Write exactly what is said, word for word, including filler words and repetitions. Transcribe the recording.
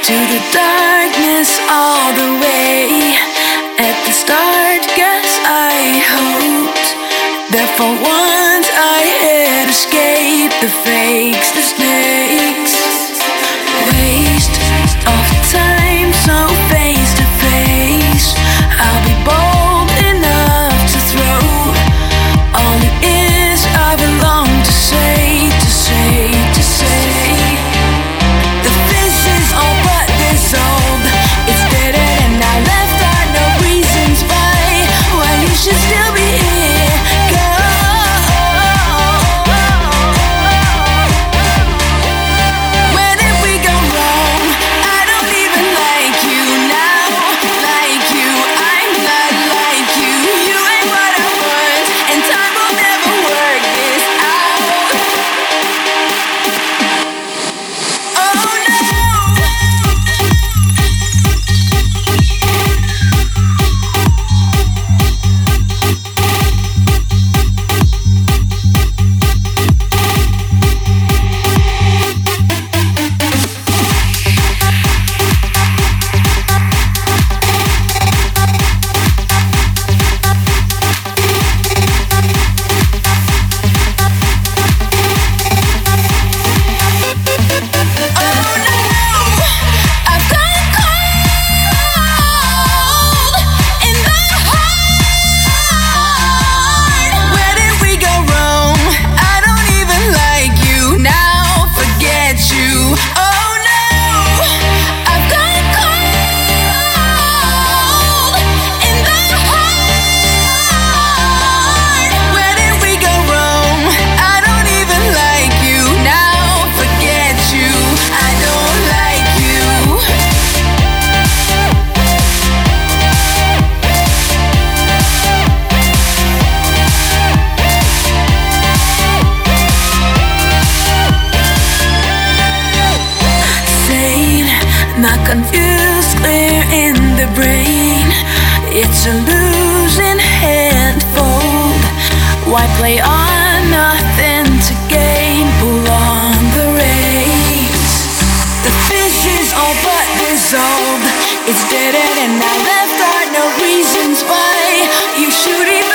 to the darkness all the way. At the start, guess I hoped that for once I had escaped the fakes, the snakes. Waste of time, so face to face. I'll be bold enough to throw all it is I belong to say, to say, to say. The fish is all but dissolved. It's dead and now left are no reasons why why you should still be here. Go. Where did we go wrong? I don't even like you now. Like you, I'm not like you. You ain't what I want, and time will never work this out. Oh no. Not confused, clear in the brain. It's a losing handful. Why play on nothing to gain? Pull on the reins. The fish is all but dissolved. It's dead and now left are no reasons why you should even